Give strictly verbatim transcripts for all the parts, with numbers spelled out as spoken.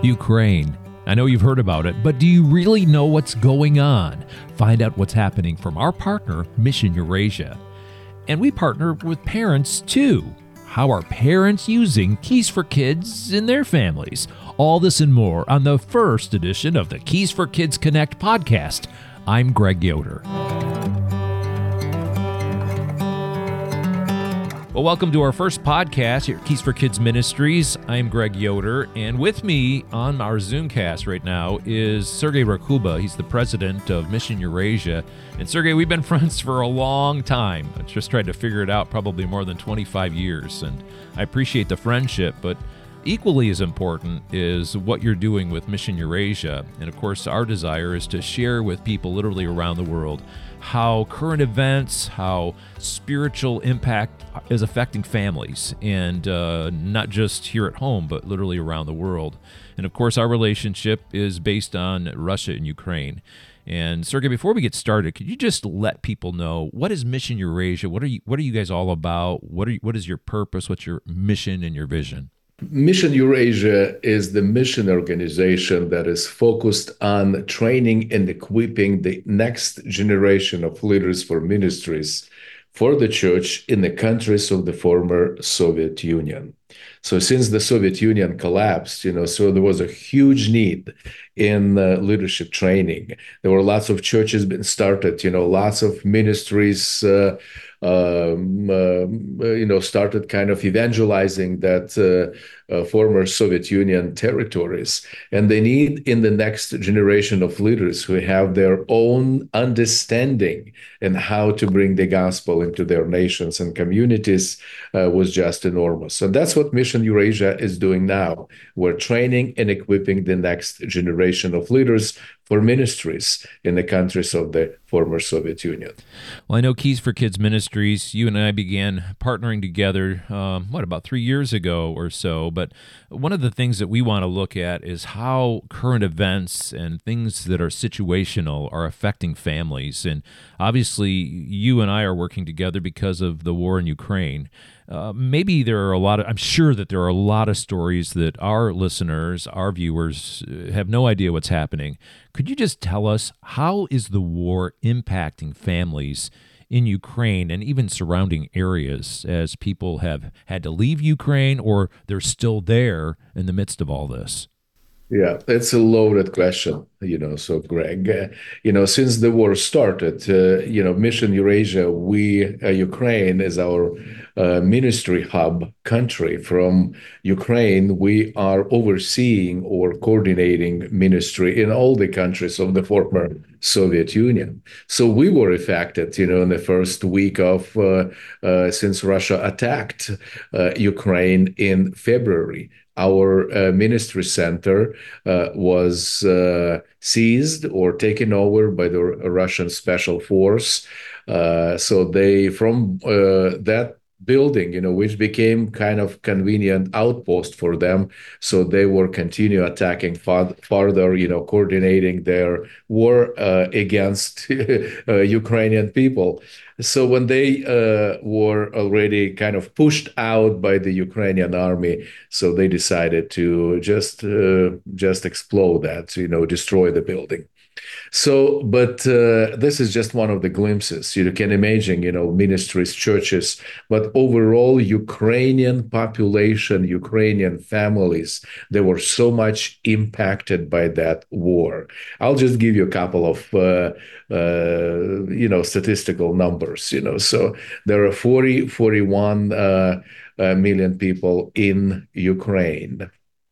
Ukraine. I know you've heard about it, but do you really know what's going on? Find out what's happening from our partner, Mission Eurasia. And we partner with parents too. How are parents using Keys for Kids in their families? All this and more on the first edition of the Keys for Kids Connect podcast. I'm Greg Yoder. Well, welcome to our first podcast here at Keys for Kids Ministries. I'm Greg Yoder, and with me on our Zoomcast right now is Sergey Rakuba. He's the president of Mission Eurasia. And Sergey, we've been friends for a long time. I just tried to figure it out, probably more than twenty-five years. And I appreciate the friendship, but equally as important is what you're doing with Mission Eurasia. And of course, our desire is to share with people literally around the world how current events, how spiritual impact is affecting families, and uh, not just here at home, but literally around the world. And of course, our relationship is based on Russia and Ukraine. And Sergey, before we get started, could you just let people know, what is Mission Eurasia? What are you What are you guys all about? What are you, What is your purpose? What's your mission and your vision? Mission Eurasia is the mission organization that is focused on training and equipping the next generation of leaders for ministries for the church in the countries of the former Soviet Union. So since the Soviet Union collapsed, you know, so there was a huge need in uh, leadership training. There were lots of churches being started, you know, lots of ministries uh, Um, uh, you know, started kind of evangelizing that uh, uh, former Soviet Union territories. And they need in the next generation of leaders who have their own understanding and how to bring the gospel into their nations and communities uh, was just enormous. So that's what Mission Eurasia is doing now. We're training and equipping the next generation of leaders for ministries in the countries of the former Soviet Union. Well, I know Keys for Kids Ministries, you and I began partnering together, um, what, about three years ago or so. But one of the things that we want to look at is how current events and things that are situational are affecting families. And obviously, you and I are working together because of the war in Ukraine. Uh, maybe there are a lot of, I'm sure that there are a lot of stories that our listeners, our viewers have no idea what's happening. Could you just tell us, how is the war impacting families in Ukraine and even surrounding areas as people have had to leave Ukraine or they're still there in the midst of all this? Yeah, it's a loaded question, you know, so Greg, uh, you know, since the war started, uh, you know, Mission Eurasia, we, uh, Ukraine is our uh, ministry hub country. From Ukraine, we are overseeing or coordinating ministry in all the countries of the former Soviet Union. So we were affected, you know, in the first week of, uh, uh, since Russia attacked uh, Ukraine in February. Our uh, ministry center uh, was uh, seized or taken over by the Russian Special Force. Uh, so they, from uh, that building, you know, which became kind of convenient outpost for them. So they were continue attacking far, farther, you know, coordinating their war uh, against uh, Ukrainian people. So when they uh, were already kind of pushed out by the Ukrainian army, so they decided to just uh, just explode that, you know, destroy the building. So, but uh, this is just one of the glimpses. You can imagine, you know, ministries, churches, but overall Ukrainian population, Ukrainian families, they were so much impacted by that war. I'll just give you a couple of, uh, uh, you know, statistical numbers, you know. So there are forty, forty-one uh, uh, million people in Ukraine.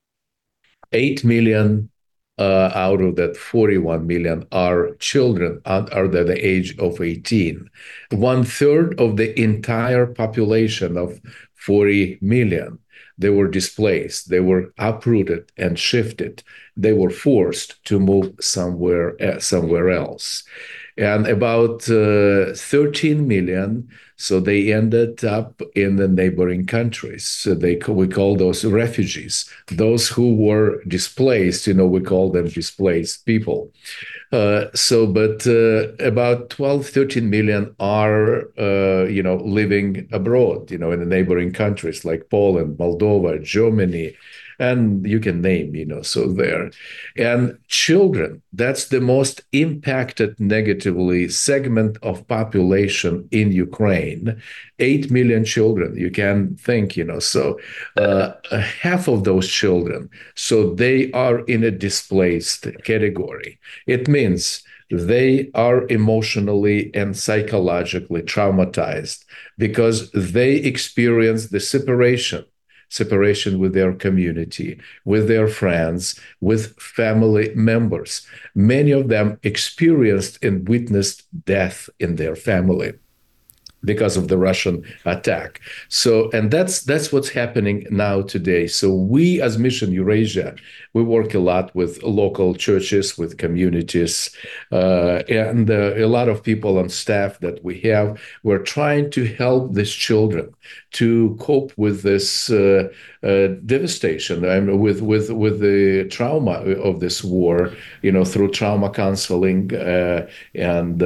eight million Uh, out of that forty-one million are children under the age of eighteen. One third of the entire population of forty million, they were displaced, they were uprooted and shifted. They were forced to move somewhere, uh, somewhere else. And about uh, thirteen million, so they ended up in the neighboring countries. So they we call those refugees. Those who were displaced, you know, we call them displaced people. Uh, so, but uh, about twelve, thirteen million are, uh, you know, living abroad, you know, in the neighboring countries like Poland, Moldova, Germany, and you can name, you know, so there. And children, that's the most impacted negatively segment of population in Ukraine. Eight million children, you can think, you know, so uh, half of those children, so they are in a displaced category. It means they are emotionally and psychologically traumatized because they experience the separation separation with their community, with their friends, with family members. Many of them experienced and witnessed death in their family because of the Russian attack. So, and that's that's what's happening now today. So we as Mission Eurasia, we work a lot with local churches, with communities, uh, and uh, a lot of people on staff that we have. We're trying to help these children to cope with this uh, uh, devastation, I mean, with with with the trauma of this war, you know, through trauma counseling uh, and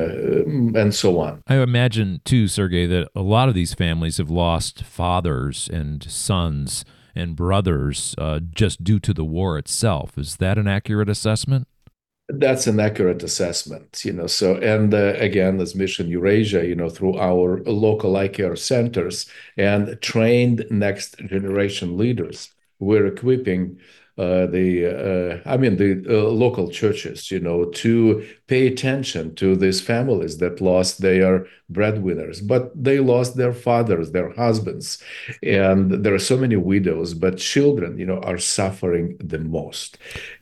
uh, and so on. I imagine too, Sergey, that a lot of these families have lost fathers and sons and brothers uh, just due to the war itself. Is that an accurate assessment? That's an accurate assessment, you know. So, and uh, again, as Mission Eurasia, you know, through our local eye care centers and trained next generation leaders, we're equipping uh, the, uh, I mean, the uh, local churches, you know, to pay attention to these families that lost their breadwinners, but they lost their fathers, their husbands, and there are so many widows, but children, you know, are suffering the most.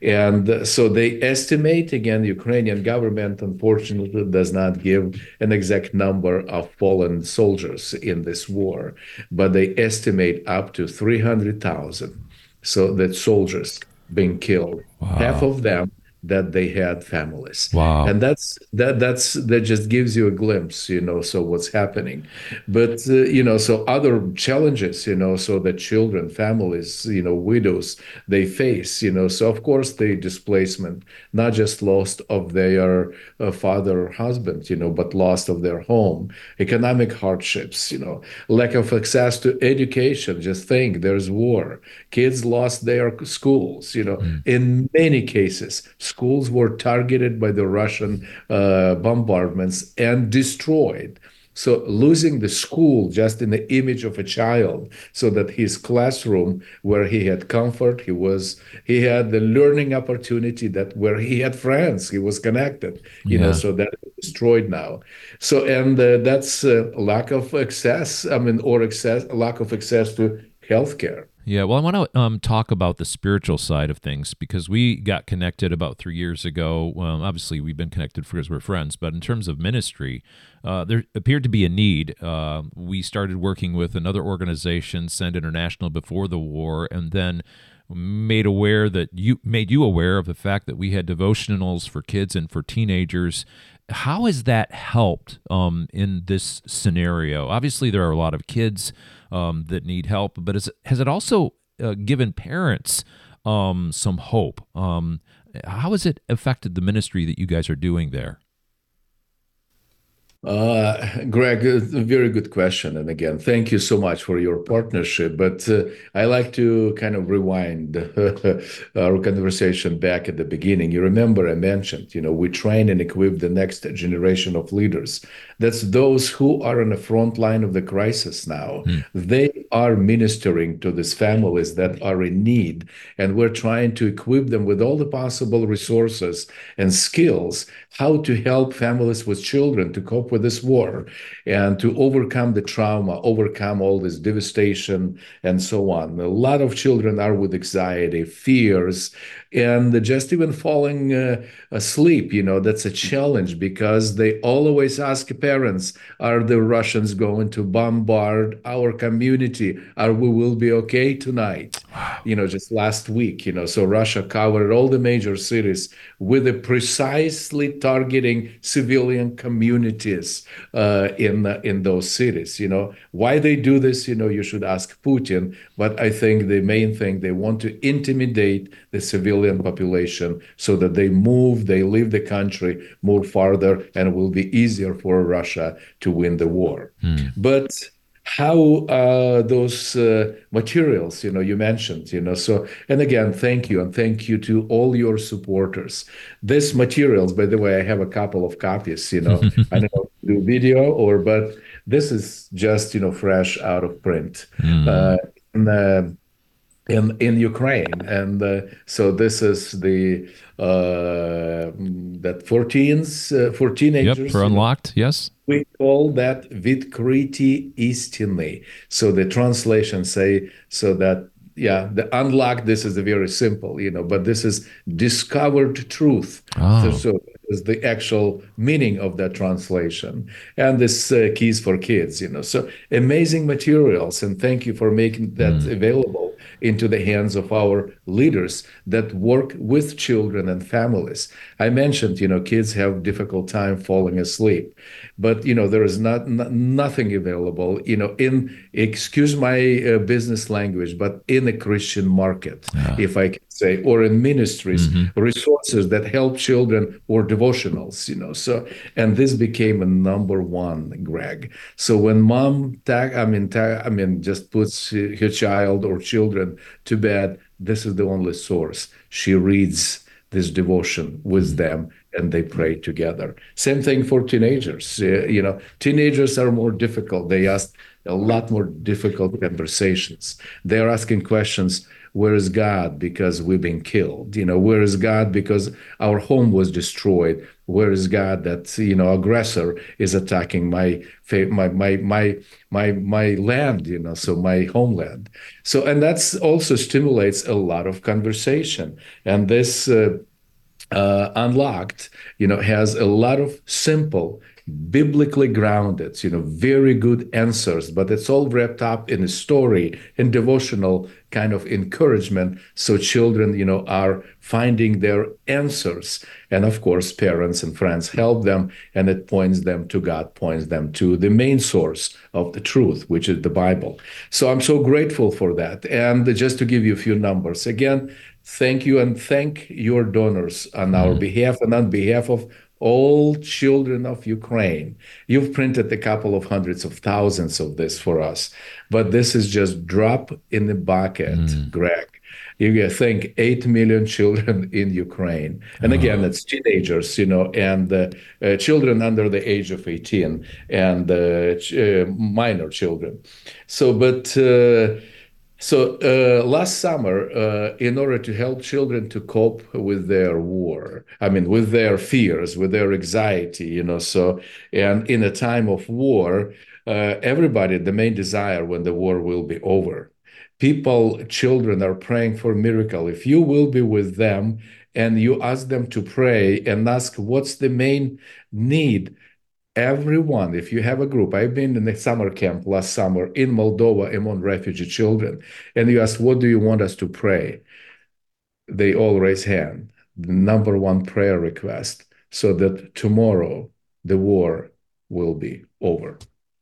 And so they estimate, again, the Ukrainian government unfortunately does not give an exact number of fallen soldiers in this war, but they estimate up to three hundred thousand. So that soldiers being killed, Wow. half of them that they had families. Wow. And that's that that's that just gives you a glimpse, you know, so what's happening. But uh, you know, so other challenges, you know, so that children, families, you know, widows, they face, you know, so of course the displacement, not just loss of their uh, father or husband, you know, but loss of their home, economic hardships, you know, lack of access to education. Just think, there's war. Kids lost their schools, you know, Mm. in many cases. Schools were targeted by the Russian uh, bombardments and destroyed. So losing the school just in the image of a child, so that his classroom where he had comfort, he was he had the learning opportunity, that where he had friends, he was connected, you know, Yeah. so that is destroyed now. So and uh, that's uh, lack of access, I mean, or access lack of access to healthcare. Yeah, well, I want to um, talk about the spiritual side of things because we got connected about three years ago. Well, obviously, we've been connected because we're friends, but in terms of ministry, uh, there appeared to be a need. Uh, we started working with another organization, Send International, before the war, and then made aware that you made you aware of the fact that we had devotionals for kids and for teenagers. How has that helped um, in this scenario? Obviously, there are a lot of kids um, that need help, but is, has it also uh, given parents um, some hope? Um, how has it affected the ministry that you guys are doing there? Uh, Greg, a very good question. And again, thank you so much for your partnership. But uh, I like to kind of rewind our conversation back at the beginning. You remember I mentioned, you know, we train and equip the next generation of leaders. That's those who are on the front line of the crisis now. Mm. They are ministering to these families that are in need. And we're trying to equip them with all the possible resources and skills, how to help families with children to cope with this war and to overcome the trauma, overcome all this devastation, and so on. A lot of children are with anxiety, fears, and just even falling uh, asleep. You know, that's a challenge because they always ask parents, are the Russians going to bombard our community? Are we will be okay tonight? You know, just last week, you know, so Russia covered all the major cities with a precisely targeting civilian communities uh, in uh, in those cities. You know, why they do this, you know, you should ask Putin. But I think the main thing, they want to intimidate the civilian population so that they move, they leave the country, move farther, and it will be easier for Russia to win the war. Hmm. But how uh, those uh, materials, you know, you mentioned, you know, so, and again, thank you. And thank you to all your supporters. These materials, by the way, I have a couple of copies, you know, I don't know if you do video or, but this is just, you know, fresh out of print. Uh, Mm. and, uh, in in Ukraine, and uh, so this is the uh, that fourteens uh, for Yep, for teenagers, you know, Unlocked, yes. we call that Vidkriti Istini. So the translation say so that yeah, the unlocked. This is a very simple, you know, but this is discovered truth. So, Oh. so is the actual meaning of that translation, and this uh, keys for kids, you know. So amazing materials, and thank you for making that Mm. available into the hands of our leaders that work with children and families. I mentioned, you know, kids have difficult time falling asleep, but you know there is not n- nothing available, you know, in excuse my uh, business language, but in a Christian market, Ah. if I can say, or in ministries, Hmm. resources that help children or devotionals, you know. So, and this became a number one, Greg. So when mom tag, I mean, tag, I mean, just puts uh, her child or children to bed, this is the only source. She reads this devotion with them and they pray together. Same thing for teenagers. Uh, you know, teenagers are more difficult. They ask a lot more difficult conversations. They're asking questions. Where is God? Because we've been killed. You know, where is God? Because our home was destroyed. Where is God? That you know, aggressor is attacking my my my my my my land. You know, so my homeland. So, and that's also stimulates a lot of conversation. And this uh, uh, Unlocked, you know, has a lot of simple, biblically grounded, you know, very good answers, but it's all wrapped up in a story and devotional kind of encouragement. So children, you know, are finding their answers. And of course, parents and friends help them, and it points them to God, points them to the main source of the truth, which is the Bible. So I'm so grateful for that. And just to give you a few numbers, again, thank you and thank your donors on our Mm. behalf and on behalf of all children of Ukraine. You've printed a couple of hundreds of thousands of this for us, but this is just drop in the bucket, Mm. Greg. You think eight million children in Ukraine. And again, Oh. it's teenagers, you know, and uh, uh, children under the age of eighteen and uh, ch- uh, minor children. So, but uh, so uh, last summer, uh, in order to help children to cope with their war, I mean, with their fears, with their anxiety, you know, so, and in a time of war, uh, everybody, the main desire when the war will be over. People, children are praying for a miracle. If you will be with them and you ask them to pray and ask what's the main need, everyone, if you have a group, I've been in a summer camp last summer in Moldova among refugee children, and you ask, what do you want us to pray? They all raise hand. The number one prayer request, so that tomorrow the war will be over.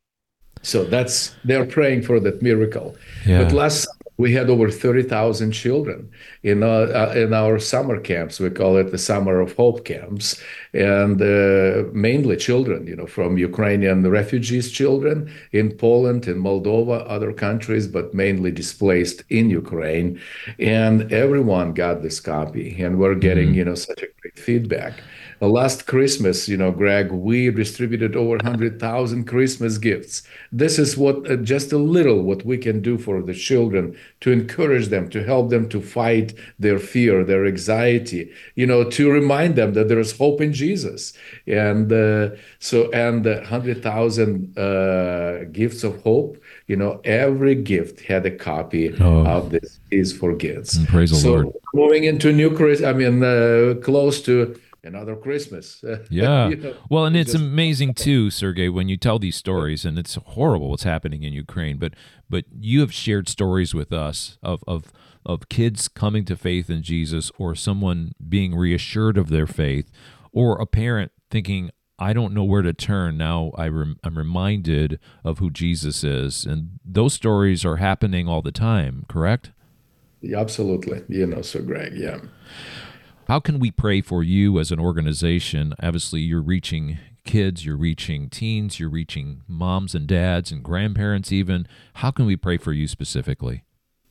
So that's they're praying for that miracle. But Yeah. last summer, we had over thirty thousand children in uh, uh, in our summer camps. We call it the Summer of Hope camps, and uh, mainly children, you know, from Ukrainian refugees, children in Poland, in Moldova, other countries, but mainly displaced in Ukraine. And everyone got this copy, and we're getting, Mm. you know, such a great feedback. Uh, last Christmas, you know, Greg, we distributed over one hundred thousand Christmas gifts. This is what uh, just a little what we can do for the children to encourage them, to help them to fight their fear, their anxiety, you know, to remind them that there is hope in Jesus. And uh, so, and uh, one hundred thousand uh, gifts of hope, you know, every gift had a copy Oh, of this is for kids. and praise the Lord. So moving into new Chris, I mean, uh, close to another Christmas. Yeah. you know, Well, and it's just amazing too, Sergey, when you tell these stories, and it's horrible what's happening in Ukraine, but but you have shared stories with us of of of kids coming to faith in Jesus, or someone being reassured of their faith, or a parent thinking, I don't know where to turn. Now I rem- I'm reminded of who Jesus is. And those stories are happening all the time, correct? absolutely, you know, so Greg, yeah. How can we pray for you as an organization? Obviously, you're reaching kids, you're reaching teens, you're reaching moms and dads and grandparents even. How can we pray for you specifically?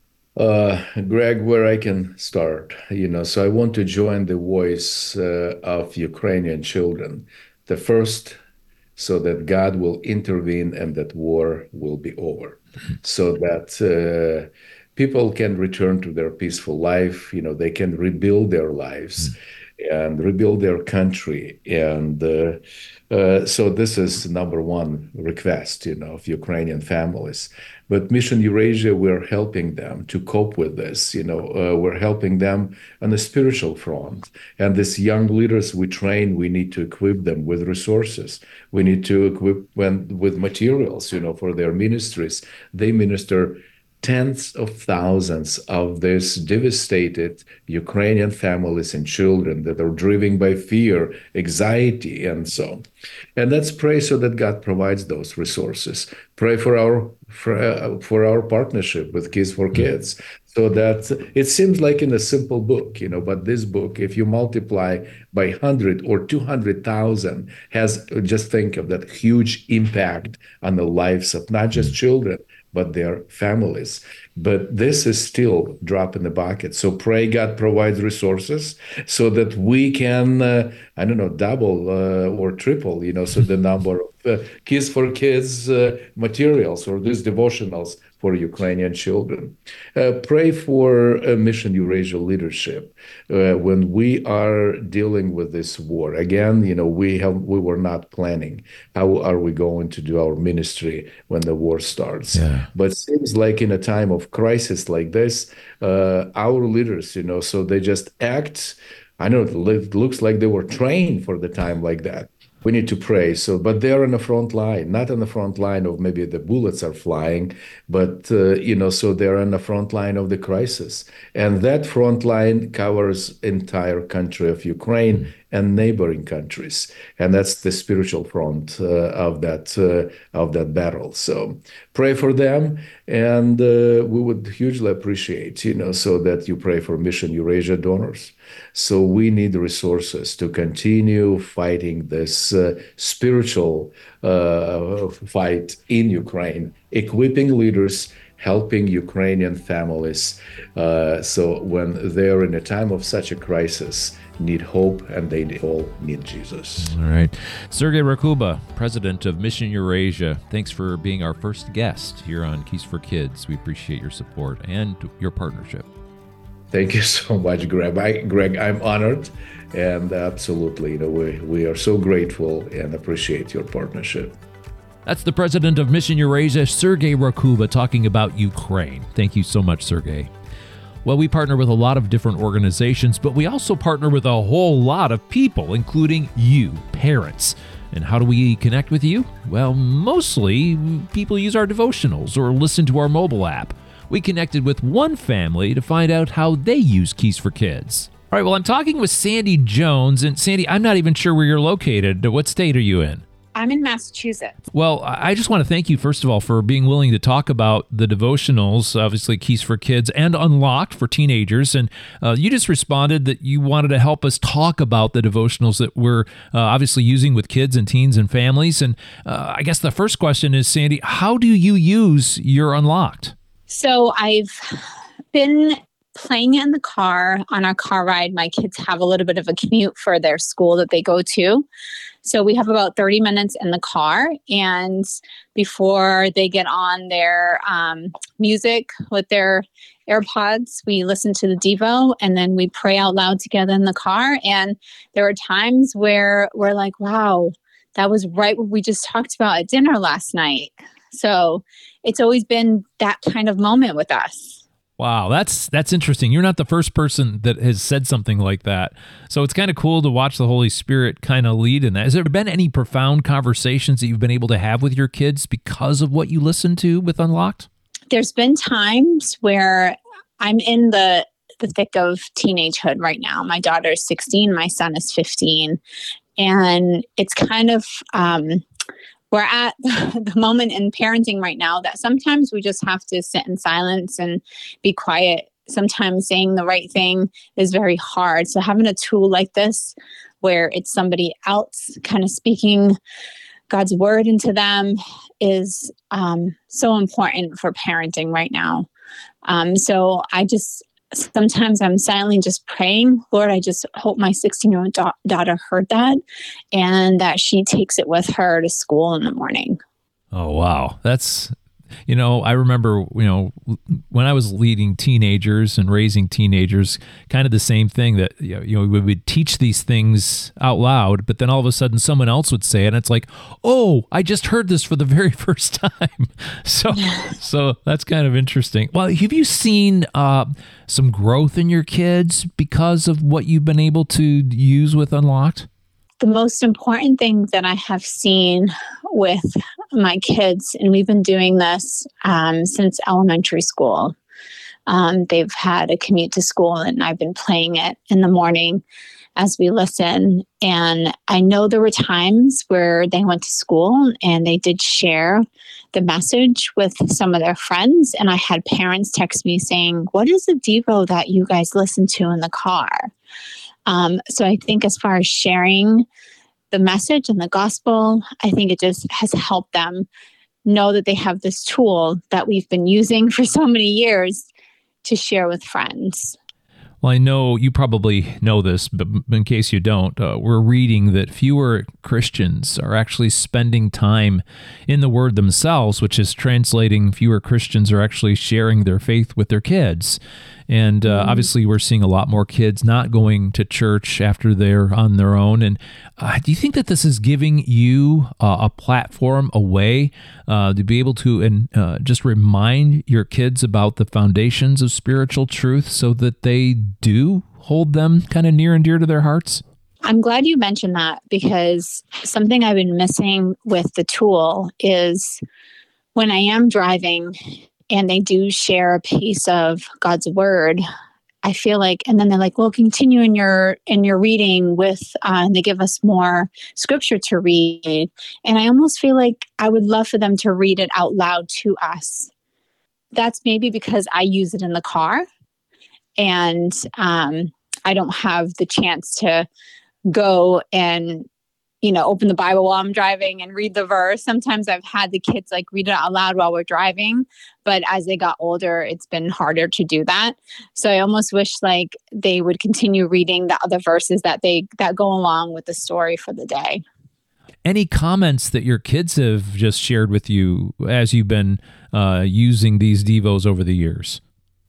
Uh, Greg, where I can start, you know, so I want to join the voice uh, of Ukrainian children. The first, so that God will intervene and that war will be over, so that uh, people can return to their peaceful life. You know, they can rebuild their lives and rebuild their country. And uh, uh, so this is number one request, you know, of Ukrainian families. But Mission Eurasia, we're helping them to cope with this. You know, uh, we're helping them on the spiritual front. And these young leaders we train, we need to equip them with resources. We need to equip them with materials, you know, for their ministries. They minister tens of thousands of these devastated Ukrainian families and children that are driven by fear, anxiety, and so on. And let's pray so that God provides those resources. Pray for our for, uh, for our partnership with Kids for Kids, so that it seems like in a simple book, you know, but this book, if you multiply by one hundred or two hundred thousand, has, just think of that huge impact on the lives of not just children, but their families. But this is still drop in the bucket. So pray God provides resources so that we can, uh, I don't know, double uh, or triple, you know, so the number of uh, Kids for Kids uh, materials or these devotionals for Ukrainian children. Uh, pray for uh, Mission Eurasia leadership uh, when we are dealing with this war. Again, you know, we have we were not planning how are we going to do our ministry when the war starts. Yeah. But it seems like in a time of crisis like this, uh, our leaders, you know, so they just act. I know it looks like they were trained for the time like that. We need to pray. So, but they're on the front line, not on the front line of maybe the bullets are flying, but, uh, you know, so they're on the front line of the crisis. And that front line covers entire country of Ukraine and neighboring countries. And that's the spiritual front uh, of that uh, of that battle. So pray for them. And uh, we would hugely appreciate, you know, so that you pray for Mission Eurasia donors. So we need resources to continue fighting this uh, spiritual uh, fight in Ukraine, equipping leaders, helping Ukrainian families. Uh, so when they're in a time of such a crisis, need hope, and they all need Jesus. All right. Sergei Rakuba, president of Mission Eurasia, thanks for being our first guest here on Keys for Kids. We appreciate your support and your partnership. Thank you so much, Greg. I, Greg, I'm honored, and absolutely, you know, we, we are so grateful and appreciate your partnership. That's the president of Mission Eurasia, Sergei Rakuba, talking about Ukraine. Thank you so much, Sergei. Well, we partner with a lot of different organizations, but we also partner with a whole lot of people, including you, parents. And how do we connect with you? Well, mostly people use our devotionals or listen to our mobile app. We connected with one family to find out how they use Keys for Kids. All right, well, I'm talking with Sandy Jones. And Sandy, I'm not even sure where you're located. What state are you in? I'm in Massachusetts. Well, I just want to thank you, first of all, for being willing to talk about the devotionals, obviously Keys for Kids and Unlocked for teenagers. And uh, you just responded that you wanted to help us talk about the devotionals that we're uh, obviously using with kids and teens and families. And uh, I guess the first question is, Sandy, how do you use your Unlocked? So I've been playing it in the car on our car ride. My kids have a little bit of a commute for their school that they go to. So we have about thirty minutes in the car, and before they get on their um, music with their AirPods, we listen to the Devo, and then we pray out loud together in the car. And there are times where we're like, wow, that was right what we just talked about at dinner last night. So it's always been that kind of moment with us. Wow, that's that's interesting. You're not the first person that has said something like that. So it's kind of cool to watch the Holy Spirit kind of lead in that. Has there been any profound conversations that you've been able to have with your kids because of what you listen to with Unlocked? There's been times where I'm in the the thick of teenagehood right now. My daughter is sixteen, my son is fifteen. And it's kind of... Um, We're at the moment in parenting right now that sometimes we just have to sit in silence and be quiet sometimes saying the right thing is very hard. So having a tool like this, where it's somebody else kind of speaking God's word into them, is um, so important for parenting right now. Um, so I just, sometimes I'm silently just praying, Lord, I just hope my sixteen-year-old da- daughter heard that and that she takes it with her to school in the morning. Oh, wow. That's, you know, I remember, you know, when I was leading teenagers and raising teenagers, kind of the same thing that, you know, we would teach these things out loud, but then all of a sudden someone else would say it, and it's like, oh, I just heard this for the very first time. So, so that's kind of interesting. Well, have you seen uh, some growth in your kids because of what you've been able to use with Unlocked? The most important thing that I have seen with my kids, and we've been doing this um, since elementary school. Um, they've had a commute to school, and I've been playing it in the morning as we listen. And I know there were times where they went to school and they did share the message with some of their friends. And I had parents text me saying, what is the Devo that you guys listen to in the car? Um, so I think as far as sharing the message and the gospel, I think it just has helped them know that they have this tool that we've been using for so many years to share with friends. Well, I know you probably know this, but in case you don't, uh, we're reading that fewer Christians are actually spending time in the Word themselves, which is translating fewer Christians are actually sharing their faith with their kids. And uh, mm-hmm. obviously, we're seeing a lot more kids not going to church after they're on their own. And uh, do you think that this is giving you uh, a platform, a way uh, to be able to and uh, just remind your kids about the foundations of spiritual truth so that they do hold them kind of near and dear to their hearts? I'm glad you mentioned that, because something I've been missing with the tool is when I am driving and they do share a piece of God's word, I feel like, and then they're like, well, continue in your in your reading with, uh, and they give us more scripture to read. And I almost feel like I would love for them to read it out loud to us. That's maybe because I use it in the car and um, I don't have the chance to go and, you know, open the Bible while I'm driving and read the verse. Sometimes I've had the kids like read it out loud while we're driving, but as they got older, it's been harder to do that. So I almost wish like they would continue reading the other verses that they that go along with the story for the day. Any comments that your kids have just shared with you as you've been uh, using these Devos over the years?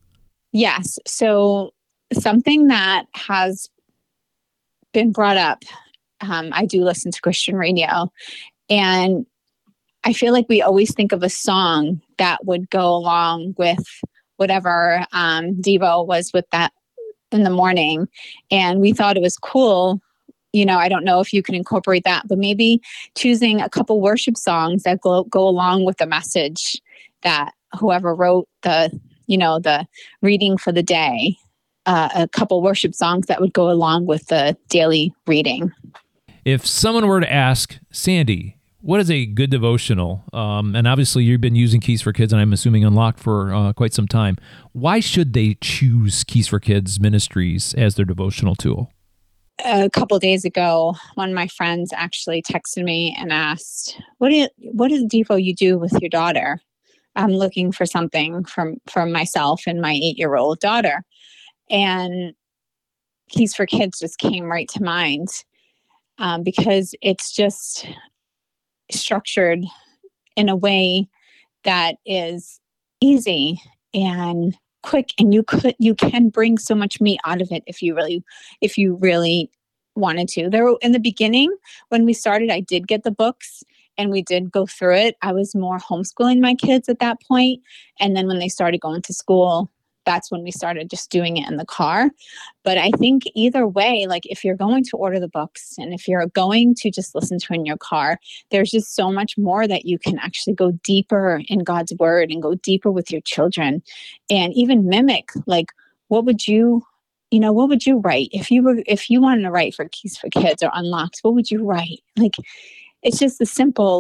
Yes. So something that has been brought up, Um, I do listen to Christian radio, and I feel like we always think of a song that would go along with whatever um, Devo was with that in the morning. And we thought it was cool. You know, I don't know if you can incorporate that, but maybe choosing a couple worship songs that go, go along with the message that whoever wrote the, you know, the reading for the day, uh, a couple worship songs that would go along with the daily reading. If someone were to ask, Sandy, what is a good devotional? Um, and obviously you've been using Keys for Kids, and I'm assuming Unlocked for uh, quite some time. Why should they choose Keys for Kids Ministries as their devotional tool? A couple of days ago, one of my friends actually texted me and asked, what do you, what is Devo you do with your daughter? I'm looking for something from, from myself and my eight-year-old daughter. And Keys for Kids just came right to mind. Um, because it's just structured in a way that is easy and quick, and you could you can bring so much meat out of it if you really if you really wanted to. There were, in the beginning when we started, I did get the books and we did go through it. I was more homeschooling my kids at that point, and then when they started going to school, that's when we started just doing it in the car. But I think either way, like if you're going to order the books and if you're going to just listen to it in your car, there's just so much more that you can actually go deeper in God's word and go deeper with your children and even mimic, like, what would you, you know, what would you write if you were, if you wanted to write for Keys for Kids or Unlocked, what would you write? Like, it's just a simple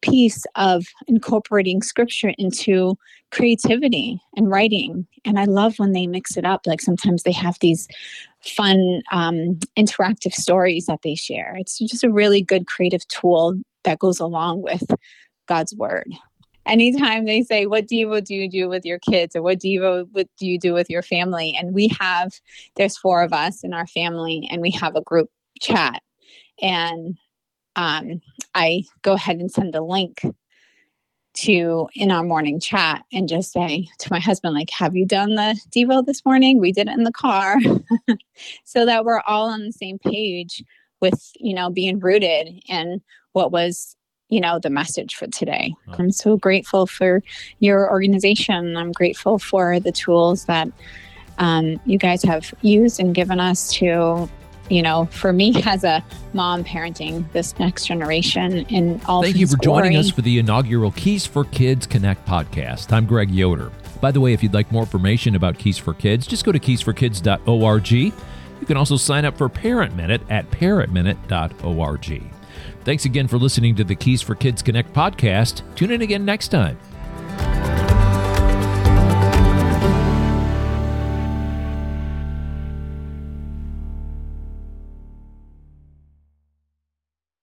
piece of incorporating scripture into creativity and writing. And I love when they mix it up. Like sometimes they have these fun, um, interactive stories that they share. It's just a really good creative tool that goes along with God's word. Anytime they say, what Devo do you do with your kids? Or what Devo what do you do with your family? And we have, there's four of us in our family, and we have a group chat. And um, I go ahead and send a link to in our morning chat and just say to my husband, like, have you done the Devo this morning? We did it in the car. So that we're all on the same page with, you know, being rooted in what was, you know, the message for today. Oh. I'm so grateful for your organization. I'm grateful for the tools that um, you guys have used and given us to, you know, for me as a mom parenting this next generation in all Thank you for glory. Joining us for the inaugural Keys for Kids Connect podcast. I'm Greg Yoder. By the way, if you'd like more information about Keys for Kids, just go to keys for kids dot org. You can also sign up for Parent Minute at parent minute dot org. Thanks again for listening to the Keys for Kids Connect podcast. Tune in again next time.